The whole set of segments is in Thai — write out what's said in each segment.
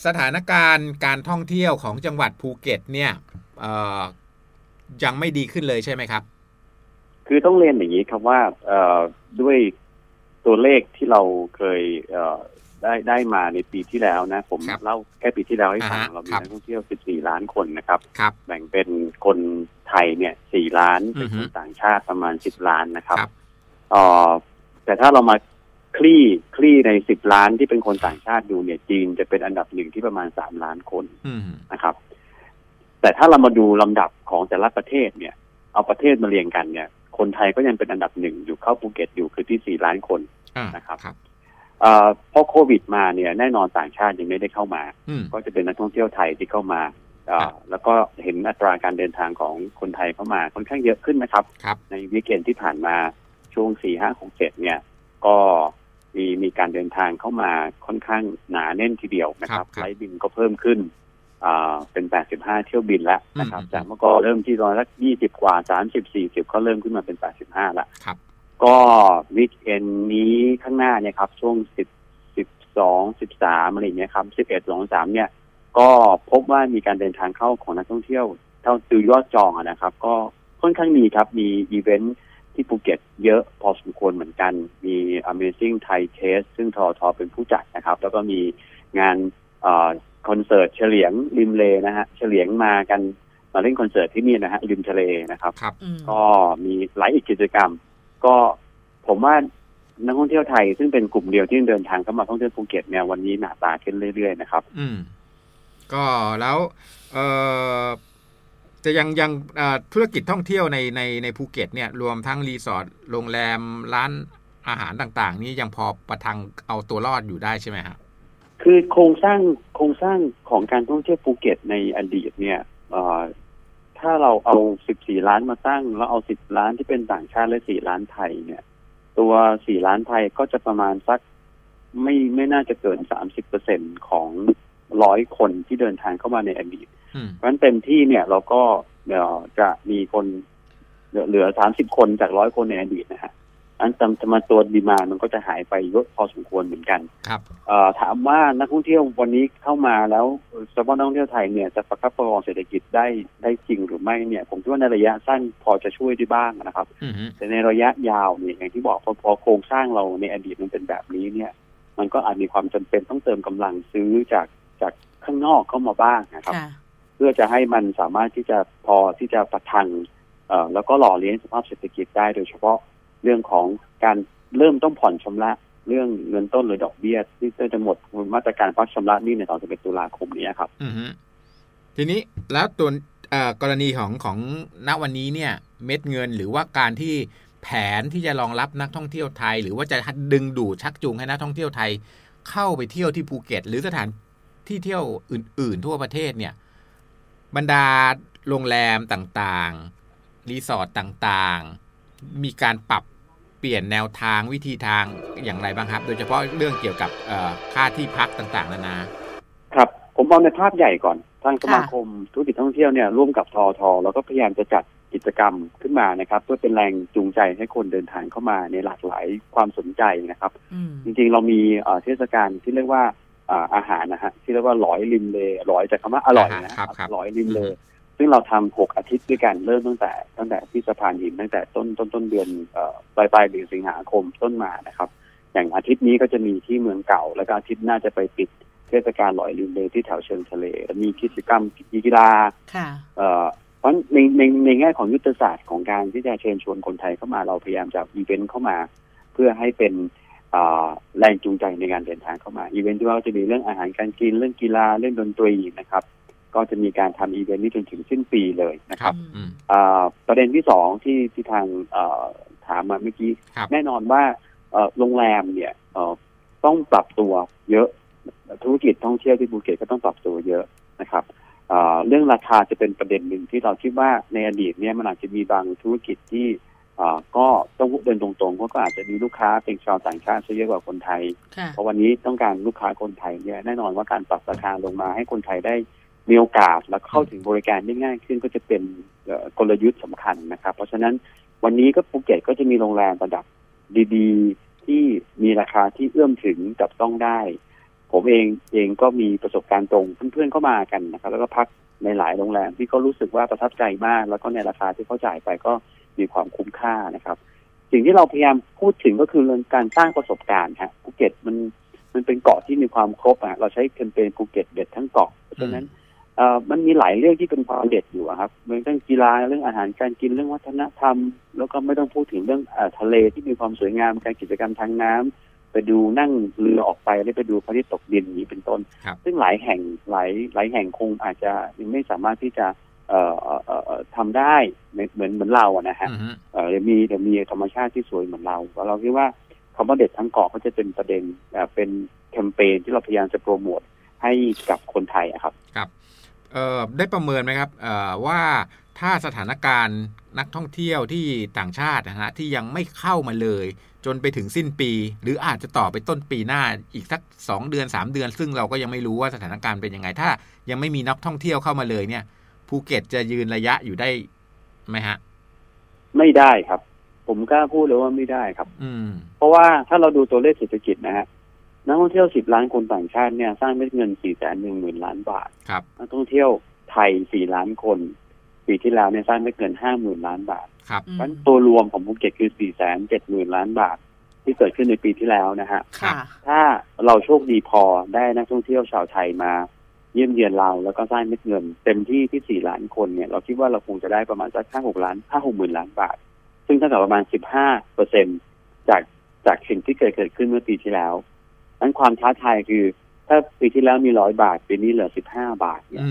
สถานการณ์การท่องเที่ยวของจังหวัดภูเก็ตเนี่ยยังไม่ดีขึ้นเลยใช่ไหมครับคือต้องเรียนอย่างนี้ครับว่าด้วยตัวเลขที่เราเคยได้มาในปีที่แล้วนะผมเล่าแค่ปีที่แล้วให้ฟังเรามีนักท่องเที่ยว14 ล้านคนนะครับแบ่งเป็นคนไทยเนี่ย4 ล้านเป็นคนต่างชาติประมาณ10 ล้านนะครับแต่ถ้าเรามาคลี่ใน10 ล้านที่เป็นคนต่างชาติดูเนี่ยจีนจะเป็นอันดับหนึ่งที่ประมาณ3 ล้านคนนะครับแต่ถ้าเรามาดูลำดับของแต่ละประเทศเนี่ยเอาประเทศมาเรียงกันเนี่ยคนไทยก็ยังเป็นอันดับหนึ่งอยู่เข้าภูเก็ตอยู่คือที่4 ล้านคนนะครับพอโควิดมาเนี่ยแน่นอนต่างชาติยังไม่ได้เข้ามาก็จะเป็นนักท่องเที่ยวไทยที่เข้ามาแล้วก็เห็นอัตราการเดินทางของคนไทยเข้ามาค่อนข้างเยอะขึ้นนะครับในวีคเอนด์ที่ผ่านมาช่วง4 5 6 7เนี่ยก็มีการเดินทางเข้ามาค่อนข้างหนาแน่นทีเดียวนะครับไฟล์บินก็เพิ่มขึ้นเป็น85เที่ยวบินแล้วนะครับจากเมื่อก่อนเริ่มที่120 กว่า30 40ก็เริ่มขึ้นมาเป็น85แล้วก็วีคเอนด์นี้ข้างหน้าเนี่ยครับช่วง10 12 13อะไรอย่างเงี้ยครับ11 2 3เนี่ยก็พบว่ามีการเดินทางเข้าของนักท่องเที่ยวเท่าซื้อยอดจองนะครับก็ค่อนข้างมีครับมีอีเวนท์ที่ภูเก็ตเยอะพอสมควรเหมือนกันมี Amazing Thai Taste ซึ่งททเป็นผู้จัดนะครับแล้วก็มีงานคอนเสิร์ตเฉลียงริมเลนะฮะเฉลียงมากันมาเล่นคอนเสิร์ตที่นี่นะฮะริมทะเลนะครับก็มีหลายอีกกิจกรรมก็ผมว่านักท่องเที่ยวไทยซึ่งเป็นกลุ่มเดียวที่เดินทางเข้ามาท่องเที่ยวภูเก็ตเนี่ยวันนี้หนาตาขึ้นเรื่อยๆนะครับก็แล้วจะยังธุรกิจท่องเที่ยวในภูเก็ตเนี่ยรวมทั้งรีสอร์ทโรงแรมร้านอาหารต่างๆนี่ยังพอประทังเอาตัวรอดอยู่ได้ใช่ไหมครับคือโครงสร้างของการท่องเที่ยวภูเก็ตในอดีตเนี่ยถ้าเราเอา14 ล้านมาตั้งแล้วเอา10 ล้านที่เป็นต่างชาติและ4 ล้านไทยเนี่ยตัว4 ล้านไทยก็จะประมาณสักไม่น่าจะเกิน 30% ของ100 คนที่เดินทางเข้ามาในอดีตเพราะฉะนั้นเต็มที่เนี่ยเราก็จะมีคนเหลือ30 คนจาก100 คนในอดีตนะฮะอันทำมาตัวดีมานด์มันก็จะหายไปเยอะพอสมควรเหมือนกันครับถามว่านักท่องเที่ยววันนี้เข้ามาแล้วเฉพาะนักท่องเที่ยวไทยเนี่ยจะประคับประคองเศรษฐกิจได้จริงหรือไม่เนี่ยผมคิดว่าในระยะสั้นพอจะช่วยได้บ้างนะครับแต่ในระยะยาวเนี่ยอย่างที่บอกพอโครงสร้างเราในอดีตมันเป็นแบบนี้เนี่ยมันก็อาจมีความจำเป็นต้องเติมกำลังซื้อจากข้างนอกเข้ามาบ้างนะครับเพื่อจะให้มันสามารถที่จะพอที่จะประทังแล้วก็หล่อเลี้ยงสภาพเศรษฐกิจได้โดยเฉพาะเรื่องของการเริ่มต้องผ่อนชำระเรื่องเงินต้นหรือดอกเบี้ยที่จะหมดมาตรการพักชำระหนี้ใน31 ตุลาคมนี้ครับทีนี้แล้วตัวกรณีของณวันนี้เนี่ยเม็ดเงินหรือว่าการที่แผนที่จะรองรับนักท่องเที่ยวไทยหรือว่าจะดึงดูดชักจูงให้นักท่องเที่ยวไทยเข้าไปเที่ยวที่ภูเก็ตหรือสถานที่เที่ยวอื่นๆทั่วประเทศเนี่ยบรรดาโรงแรมต่างๆรีสอร์ทต่างๆมีการปรับเปลี่ยนแนวทางวิธีทางอย่างไรบ้างครับโดยเฉพาะเรื่องเกี่ยวกับค่าที่พักต่างๆนานาครับผมมองในภาพใหญ่ก่อนทางสมาคมธุรกิจท่องเที่ยวเนี่ยร่วมกับททแล้วก็พยายามจะจัดกิจกรรมขึ้นมานะครับเพื่อเป็นแรงจูงใจให้คนเดินทางเข้ามาในหลากหลายความสนใจนะครับจริงๆเรามีเทศกาลที่เรียกว่าอาหารนะฮะที่เรียกว่าร้อยริมเลร้อยจากคำว่าอร่อยนะครับร้อยริมเลซึ่งเราทำ6 อาทิตย์ด้วยกันเริ่มตั้งแต่ที่สะพานหินตั้งแต่ต้นเดือนปลายเดือนสิงหาคมต้นมานะครับอย่างอาทิตย์นี้ก็จะมีที่เมืองเก่าแล้วก็อาทิตย์หน้าจะไปปิดเทศกาลลอยริมเลที่แถวเชิงทะเลมีกิจกรรมกีฬาเพราะในแง่ของยุทธศาสตร์ของการที่จะเชิญชวนคนไทยเข้ามาเราพยายามจะอีเวนต์เข้ามาเพื่อให้เป็นแรงจูงใจในการเดินทางเข้ามาอีเวนต์ที่ว่าจะมีเรื่องอาหารการกินเรื่องกีฬาเรื่องดนตรีนะครับก็จะมีการทำอีเวนต์นี้จนถึงสิ้นปีเลยนะครับประเด็นที่2ที่ทางถามมาเมื่อกี้แน่นอนว่าโรงแรมเนี่ยต้องปรับตัวเยอะธุรกิจท่องเที่ยวที่ภูเก็ตก็ต้องปรับตัวเยอะนะครับเรื่องราคาจะเป็นประเด็นหนึ่งที่เราคิดว่าในอดีตเนี่ยมันอาจจะมีบางธุรกิจที่ก็ต้องเดินตรงๆก็อาจจะมีลูกค้าเป็นชาวต่างชาติเยอะกว่าคนไทยเพราะวันนี้ต้องการลูกค้าคนไทยเนี่ยแน่นอนว่าการปรับราคาลงมาให้คนไทยได้มีโอกาสและเข้าถึงบริการได้ง่ายขึ้นก็จะเป็นกลยุทธ์สำคัญนะครับเพราะฉะนั้นวันนี้ก็ภูเก็ตก็จะมีโรงแรมระดับดีๆที่มีราคาที่เอื้อมถึงจับต้องได้ผมเองก็มีประสบการณ์ตรงเพื่อนๆเข้ามากันนะครับแล้วก็พักในหลายโรงแรมที่ก็รู้สึกว่าประทับใจมากแล้วก็ในราคาที่เขาจ่ายไปก็มีความคุ้มค่านะครับสิ่งที่เราพยายามพูดถึงก็คือเรื่องการสร้างประสบการณ์ฮะภูเก็ตมันเป็นเกาะที่มีความครบเราใช้แคมเปญภูเก็ตเด็ดทั้งเกาะเพราะฉะนั้นมันมีหลายเรื่องที่เป็นความเด็ดอยู่ครับเรื่องกีฬาเรื่องอาหารการกินเรื่องวัฒนธรรมแล้วก็ไม่ต้องพูดถึงเรื่องทะเลที่มีความสวยงามการกิจกรรมทางน้ำไปดูนั่งเรือออกไปแล้วไปดูพระอาทิตย์ตกดินนี้เป็นต้นซึ่งหลายแห่งคงอาจจะยังไม่สามารถที่จะทำได้เหมือนเรานะฮะเดี๋ยวมีธรรมชาติที่สวยเหมือนเราเราคิดว่าคำว่าเด็ดทั้งเกาะก็จะเป็นประเด็นเป็นแคมเปญที่เราพยายามจะโปรโมทให้กับคนไทยครับครับได้ประเมินไหมครับว่าถ้าสถานการณ์นักท่องเที่ยวที่ต่างชาตินะฮะที่ยังไม่เข้ามาเลยจนไปถึงสิ้นปีหรืออาจจะต่อไปต้นปีหน้าอีกสัก2 เดือน 3 เดือนซึ่งเราก็ยังไม่รู้ว่าสถานการณ์เป็นยังไงถ้ายังไม่มีนักท่องเที่ยวเข้ามาเลยเนี่ยภูเก็ตจะยืนระยะอยู่ได้ไหมฮะไม่ได้ครับผมกล้าพูดเลยว่าไม่ได้ครับเพราะว่าถ้าเราดูตัวเลขเศรษฐกิจนะฮะนักท่องเที่ยว10 ล้านคนต่างชาติเนี่ยสร้างเม็ดเงิน 410,000 ล้านบาทครับนักท่องเที่ยวไทย4 ล้านคนปีที่แล้วเนี่ยสร้างเม็ดเงิน 50,000 ล้านบาทครับเพราะตัวรวมของภูเก็ตคือ 470,000 ล้านบาทที่เกิดขึ้นในปีที่แล้วนะฮะถ้าเราโชคดีพอได้นักท่องเที่ยวชาวไทยมาเยี่ยมเยียนเราแล้วก็สร้างเม็ดเงินเต็มที่4 ล้านคนเนี่ยเราคิดว่าเราคงจะได้ประมาณสัก5-6 หมื่นล้านบาทซึ่งเท่ากับประมาณ 15% จากสิ่งที่เกิดขึ้นเมื่อปีที่แล้วนั้นความท้าทายคือถ้าปีที่แล้วมี100 บาทปีนี้เหลือ15 บาทเนี่ย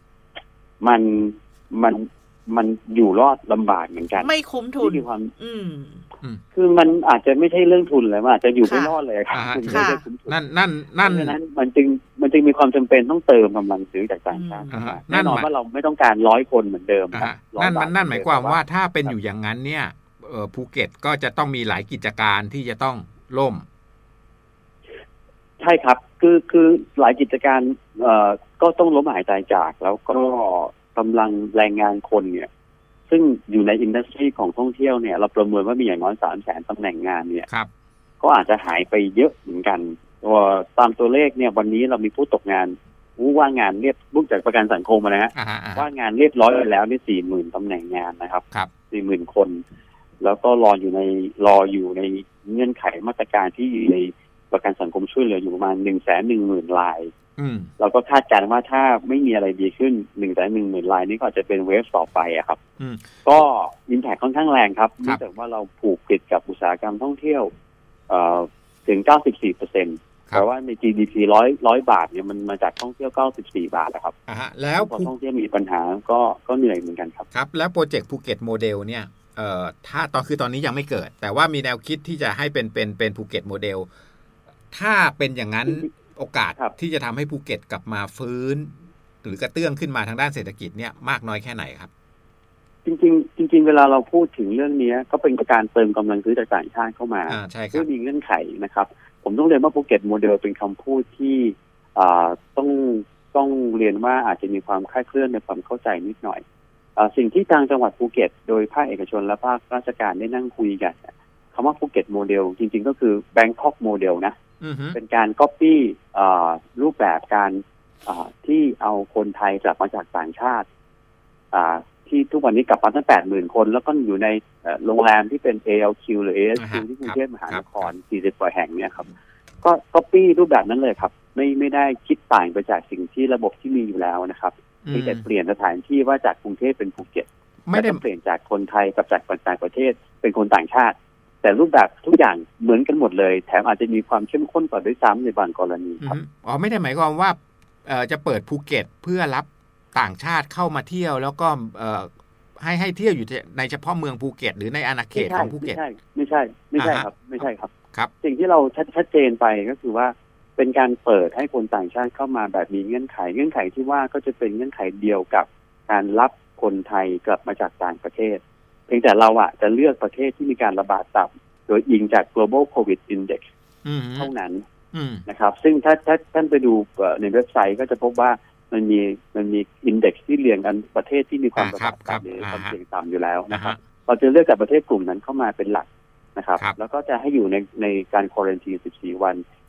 มันอยู่รอดลำบากเหมือนกันไม่คุ้มทุนที่ความคือมันอาจจะไม่ใช่เรื่องทุนเลยมันอาจจะอยู่ไม่รอดเลยครับนั่นมันจึงมีความจำเป็นต้องเติมกำลังซื้อจากต่างชาติแน่นอนว่าเราไม่ต้องการ100 คนเหมือนเดิมนั่นหมายความว่าถ้าเป็นอยู่อย่างนั้นเนี่ยภูเก็ตก็จะต้องมีหลายกิจการที่จะต้องล่มใช่ครับคือหลายกิจการก็ต้องล้มหายตายจากแล้วก็กำลังแรงงานคนเนี่ยซึ่งอยู่ในอินดัสทรีของท่องเที่ยวเนี่ยเราประเมินว่ามีอย่างน้อย 300,000 ตำแหน่งงานเนี่ยก็อาจจะหายไปเยอะเหมือนกันตามตัวเลขเนี่ยวันนี้เรามีผู้ตกงานว่างงานเรียบรูปจากประกันสังคมนะฮะว่างงานเรียบร้อยไปแล้วนี่ 40,000 ตำแหน่งงานนะครับ 40,000 คนแล้วก็รออยู่ในเงื่อนไขมาตรการที่ในประกันสังคมช่วยเหลืออยู่ประมาณ 110,000 รายเราก็คาดการณ์ว่าถ้าไม่มีอะไรดีขึ้น 110,000 รายนี้ก็จะเป็นเวฟต่อไปอะครับก็อิมแพคค่อนข้างแรงครับเนื่องจากว่าเราผูกติดกับอุตสาหกรรมท่องเที่ยวถึง 94%แต่ว่าใน GDP 100 บาทเนี่ยมันมาจากท่องเที่ยว94 บาทนะครับแล้วพอท่องเที่ยวมีปัญหาก็เหนื่อยเหมือนกันครับครับแล้วโปรเจกต์ภูเก็ตโมเดลเนี่ยถ้าตอนนี้ยังไม่เกิดแต่ว่ามีแนวคิดที่จะให้เป็นภูเก็ตโมเดลถ้าเป็นอย่างนั้นโอกาสที่จะทำให้ภูเก็ตกลับมาฟื้นหรือกระเตื้องขึ้นมาทางด้านเศรษฐกิจเนี่ยมากน้อยแค่ไหนครับจริงเวลาเราพูดถึงเรื่องนี้ก็เป็นการเติมกำลังซื้อจากต่างชาติเข้ามาเพื่อมีเงื่อนไขนะครับผมต้องเรียนว่าภูเก็ตโมเดลเป็นคำพูดที่ต้องเรียนว่าอาจจะมีความคลาดเคลื่อนในความเข้าใจนิดหน่อยสิ่งที่ทางจังหวัดภูเก็ตโดยภาคเอกชนและภาคราชการได้นั่งคุยกันคำว่าภูเก็ตโมเดลจริงๆก็คือแบงคอกโมเดลนะเป็นการก๊อปปี้รูปแบบการที่เอาคนไทยกลับมาจากต่างชาติที่ทุกวันนี้กลับมาตั้ง 80,000 คนแล้วก็อยู่ในโรงแรมที่เป็น ALQ หรือ ASQ ที่กรุงเทพมหานคร40 กว่าแห่งเนี่ยครับก็ก๊อปปี้รูปแบบนั้นเลยครับไม่ได้คิดต่างไปจากสิ่งที่ระบบที่มีอยู่แล้วนะครับมีแต่เปลี่ยนสถานที่ว่าจากกรุงเทพเป็นภูเก็ตไม่ได้เปลี่ยนจากคนไทยกับจากต่างประเทศเป็นคนต่างชาติแต่รูปแบบทุกอย่างเหมือนกันหมดเลยแถมอาจจะมีความเข้มข้นกว่าด้วยซ้ำในบางกรณีครับไม่ได้หมายความว่าจะเปิดภูเก็ตเพื่อรับต่างชาติเข้ามาเที่ยวแล้วก็ให้เที่ยวอยู่ในเฉพาะเมืองภูเก็ตหรือในอาณาเขตของภูเก็ตไม่ใช่ครับไม่ใช่ครับสิ่งที่เราชัดเจนไปก็คือว่าเป็นการเปิดให้คนต่างชาติเข้ามาแบบมีเงื่อนไขที่ว่าก็จะเป็นเงื่อนไขเดียวกับการรับคนไทยกลับมาจากต่างประเทศเพียงแต่เราจะเลือกประเทศที่มีการระบาดต่ำโดยอิงจาก global covid index เท่านั้นนะครับซึ่งถ้าท่านไปดูในเว็บไซต์ก็จะพบว่ามันมีอินเด็กซ์ที่เรียงกันประเทศที่มีความระบาดต่ำหรือความเสี่ยงต่ำอยู่แล้วนะครับเราจะเลือกจากประเทศกลุ่มนั้นเข้ามาเป็นหลักนะครับแล้วก็จะให้อยู่ในการควอรันทีน14 วัน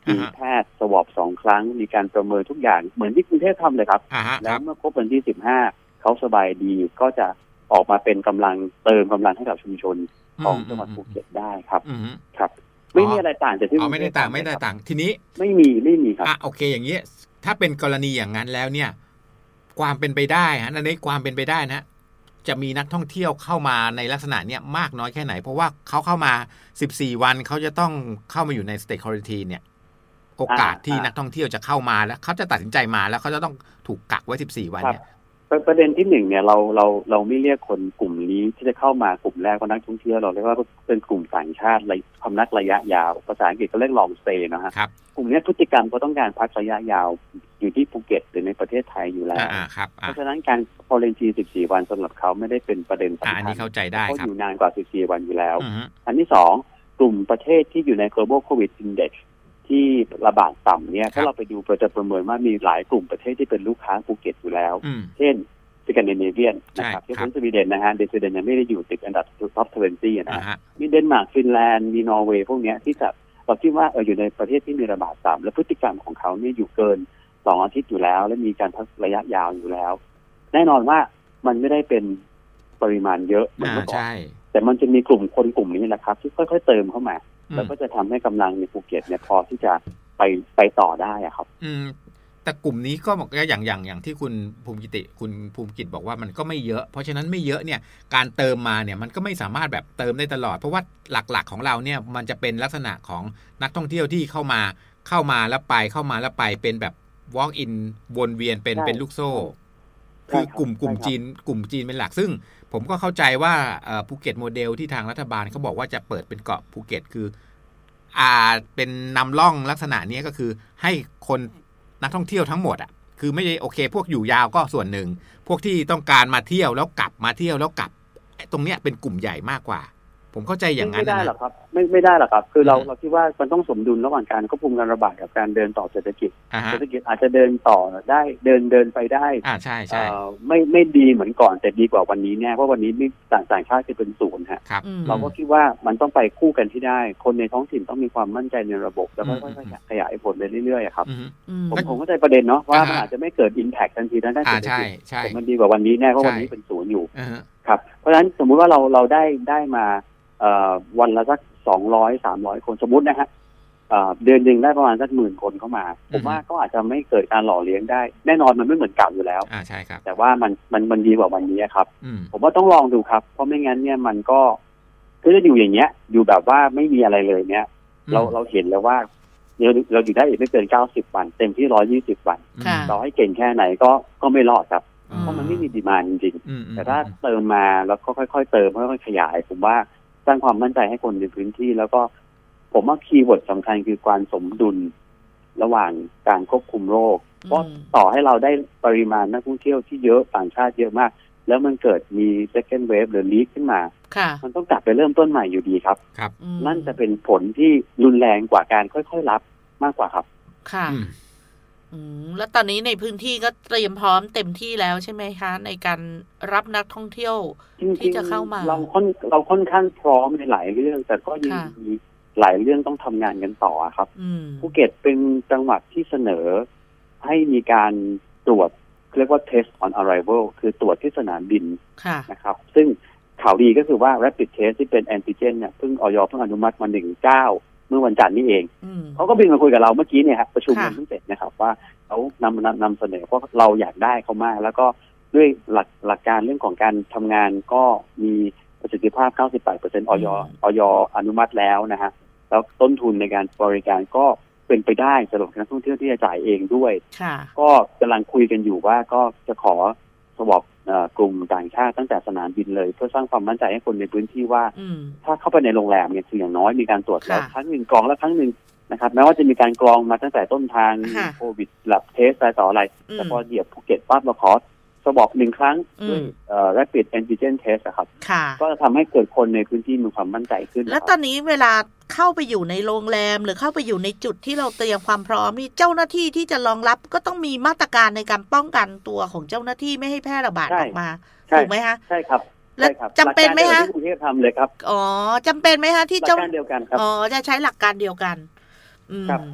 มีแพทย์สวอป2 ครั้งมีการประเมินทุกอย่างเหมือนที่กรุงเทพทำเลยครับแล้วเมื่อครบวันที่15เขาสบายดีก็จะออกมาเป็นกำลังเติมกำลังให้กับชุมชนของจังหวัดภูเก็ตได้ครับครับไม่มีอะไรต่างจากที่ไม่ได้ต่างทีนี้ไม่มีครับโอเคอย่างนี้ถ้าเป็นกรณีอย่างนั้นแล้วเนี่ยความเป็นไปได้ฮะในความเป็นไปได้นะจะมีนักท่องเที่ยวเข้ามาในลักษณะเนี้ยมากน้อยแค่ไหนเพราะว่าเขาเข้ามา14 วันเขาจะต้องเข้ามาอยู่ใน State Quarantine เนี่ยโอกาสที่นักท่องเที่ยวจะเข้ามาแล้วเขาจะตัดสินใจมาแล้วเขาจะต้องถูกกักไว้14 วันเนี่ยประเด็นที่1เนี่ยเราไม่เรียกคนกลุ่มนี้ที่จะเข้ามากลุ่มแรกว่านักท่องเที่ยวเราเรียกว่าเป็นกลุ่มต่างชาติพำนักระยะยาวภาษาอังกฤษก็เรียก long stay นะฮะกลุ่มนี้พฤติกรรมเขาต้องการพักระยะยาวอยู่ที่ภูเก็ตหรือในประเทศไทยอยู่แล้วเพราะฉะนั้นการควอรันทีน14 วันสำหรับเขาไม่ได้เป็นประเด็นสำคัญอันนี้เข้าใจได้เขาอยู่นานกว่า14 วันอยู่แล้วอันที่2กลุ่มประเทศที่อยู่ใน global covid index ที่ระบาดต่ำเนี่ยถ้าเราไปดูเราจะประเมินว่ามีหลายกลุ่มประเทศที่เป็นลูกค้าภูเก็ตอยู่แล้วเช่นสแกนดิเนเวียนนะครับที่เป็นสวีเดนนะฮะสวีเดนยังไม่ได้อยู่ติดอันดับท็อป20นะฮะมีเดนมาร์กฟินแลนด์มีนอร์เวย์พวกนี้ที่จะเราคิดว่าอยู่ในประเทศที่มีระบาดต่ำและพฤติกรรมของเขาเนี่ยอยู่เกิน2 อาทิตย์อยู่แล้วและมีการพักระยะยาวอยู่แล้วแน่นอนว่ามันไม่ได้เป็นปริมาณเยอะเหมือนเมื่อก่อนแต่มันจะมีกลุ่มคนกลุ่มนี้แหละครับที่ค่อยๆเติมเข้ามาแล้วก็จะทำให้กำลังในภูเก็ตเนี่ยพอที่จะไปต่อได้อะครับแต่กลุ่มนี้ก็บอกอย่างที่คุณภูมิกิตบอกว่ามันก็ไม่เยอะเพราะฉะนั้นไม่เยอะเนี่ยการเติมมาเนี่ยมันก็ไม่สามารถแบบเติมได้ตลอดเพราะว่าหลักๆของเราเนี่ยมันจะเป็นลักษณะของนักท่องเที่ยวที่เข้ามาแล้วไปเป็นแบบ walk in วนเวียนเป็นลูกโซ่คือกลุ่มจีนเป็นหลักซึ่งผมก็เข้าใจว่าภูเก็ตโมเดลที่ทางรัฐบาลเขาบอกว่าจะเปิดเป็นเกาะภูเก็ตคือเป็นนำร่องลักษณะนี้ก็คือให้คนนักท่องเที่ยวทั้งหมดคือไม่ใช่โอเคพวกอยู่ยาวก็ส่วนหนึ่งพวกที่ต้องการมาเที่ยวแล้วกลับตรงเนี้ยเป็นกลุ่มใหญ่มากกว่าผมเข้าใจอย่างนั้นไม่ได้หรอกครับไม่ได้หรอกครับคือเราคิดว่ามันต้องสมดุลระหว่างการควบคุมการระบาดกับการเดินต่อเศรษฐกิจอาจจะเดินต่อได้เดินไปได้ใช่ไม่ดีเหมือนก่อนแต่ดีกว่าวันนี้แน่เพราะวันนี้ไม่ต่างชาติจะเป็นศูนย์ฮะเราก็คิดว่ามันต้องไปคู่กันที่ได้คนในท้องถิ่นต้องมีความมั่นใจในระบบแล้วค่อยๆขยายผลไปเรื่อยๆครับผมเข้าใจประเด็นเนาะว่ามันอาจจะไม่เกิด impact ทันทีด้านเศรษฐกิจแต่มันดีกว่าวันนี้แน่เพราะวันนี้เป็นศูนย์อยู่ครับเพราะฉะนั้นสมมุติว่าเราได้มาวันละสัก200-300 คนสมมุตินะฮะเดือนหนึ่งได้ประมาณสัก10,000 คนเข้ามาผมว่าก็อาจจะไม่เกิดการหล่อเลี้ยงได้แน่นอนมันไม่เหมือนเก่าอยู่แล้วใช่ครับแต่ว่ามันดีกว่าวันนี้ครับผมว่าต้องลองดูครับเพราะไม่งั้นเนี่ยมันก็คือจะอยู่อย่างเงี้ยอยู่แบบว่าไม่มีอะไรเลยเนี่ยเราเห็นแล้วว่าเราอยู่ได้อีกไม่เกิน90 วันเต็มที่120 วันเราให้เก่งแค่ไหนก็ไม่รอดครับเพราะมันไม่มีดีมานด์จริงๆแต่ถ้าเติมมาแล้วก็ค่อยๆเติมค่อยๆขยายผมว่าสร้างความมั่นใจให้คนในพื้นที่แล้วก็ผมว่าคีย์เวิร์ดสำคัญคือการสมดุลระหว่างการควบคุมโรคเพราะต่อให้เราได้ปริมาณนักท่องเที่ยวที่เยอะต่างชาติเยอะมากแล้วมันเกิดมี second wave หรือ leak ขึ้นมามันต้องกลับไปเริ่มต้นใหม่อยู่ดีครับนั่นจะเป็นผลที่รุนแรงกว่าการค่อยๆรับมากกว่าครับค่ะแล้วตอนนี้ในพื้นที่ก็เตรียมพร้อมเต็มที่แล้วใช่ไหมคะในการรับนักท่องเที่ยวที่จะเข้ามาเราค่อนข้างพร้อมในหลายเรื่องแต่ก็ยังมีหลายเรื่องต้องทำงานกันต่อครับภูเก็ตเป็นจังหวัดที่เสนอให้มีการตรวจเรียกว่า test on arrival คือตรวจที่สนามบินนะครับซึ่งข่าวดีก็คือว่า rapid test ที่เป็นแอนติเจนเนี่ยเพิ่งอย.เพิ่งอนุมัติมา19เมื่อวันจันทร์นี้เองเขาก็บินมาคุยกับเราเมื่อกี้เนี่ยครับประชุมกันเพิ่งเสร็จนะครับว่าเขานำเสนอเพราะเราอยากได้เขามากแล้วก็ด้วยหลักการเรื่องของการทำงานก็มีประสิทธิภาพ 98% อย.อนุมัติแล้วนะฮะแล้วต้นทุนในการบริการก็เป็นไปได้สำหรับนักท่องเที่ยวที่จะจ่ายเองด้วยก็กำลังคุยกันอยู่ว่าก็จะขอสวอปกลุ่มต่างชาติตั้งแต่สนามบินเลยเพื่อสร้างความมั่นใจให้คนในพื้นที่ว่าถ้าเข้าไปในโรงแรมเนี่ยคืออย่างน้อยมีการตรวจแล้วครั้งหนึ่งกรองแล้วครั้งหนึ่งนะครับแม้ว่าจะมีการกรองมาตั้งแต่ต้นทางโควิดหลับเทสอะไรต่ออะไรแต่พอเหยียบภูเก็ตปั๊บเราขอสวอป1 ครั้งด้วยrapid antigen test ครับก็จะทำให้เกิดคนในพื้นที่มีความมั่นใจขึ้นแล้วตอนนี้เวลาเข้าไปอยู่ในโรงแรมหรือเข้าไปอยู่ในจุดที่เราเตรียมความพร้อมนี่เจ้าหน้าที่ที่จะรองรับก็ต้องมีมาตรการในการป้องกันตัวของเจ้าหน้าที่ไม่ให้แพร่ระบาดออกมาถูกไหมคะใช่ครับแล้วจำเป็นไหมคะที่กรุงเทพทำเลยครับอ๋อจำเป็นไหมคะที่เจ้าหลักการเดียวกันครับอ๋อจะใช้หลักการเดียวกันครับ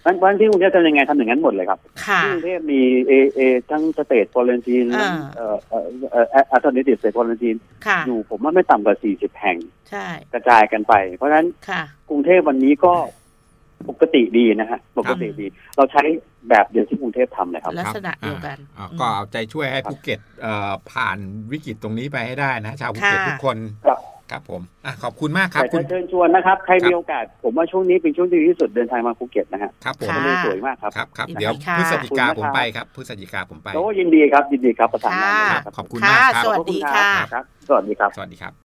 วันที่กรุงเทพทำยังไงทำอย่างนั้นหมดเลยครับค่ะที่กรุงเทพมีทั้งสเตทควอรันทีนอัลเทอร์เนทีฟสเตทควอรันทีนอยู่ผมว่าไม่ต่ำกว่า40 แห่งใช่กระจายกันไปเพราะฉะนั้นกรุงเทพวันนี้ก็ปกติดีนะฮะปกติดีเราใช้แบบเดียวที่กรุงเทพทำเลยครับลักษณะเดียวกันก็เอาใจช่วยให้ภูเก็ตผ่านวิกฤตตรงนี้ไปให้ได้นะชาวภูเก็ตทุกคนครับผมขอบคุณมากครับคุณเชิญชวนนะครับใครมีโอกาสผมว่าช่วงนี้เป็นช่วงที่ดีที่สุดเดินทางมาภูเก็ตนะฮะครับผมสวยมากครับครับเดี๋ยวพฤศจิกาผมไปครับพฤศจิกาผมไปโอ้ยินดีครับประสานงานขอบคุณมากครับสวัสดีค่ะสวัสดีครับสวัสดีครับ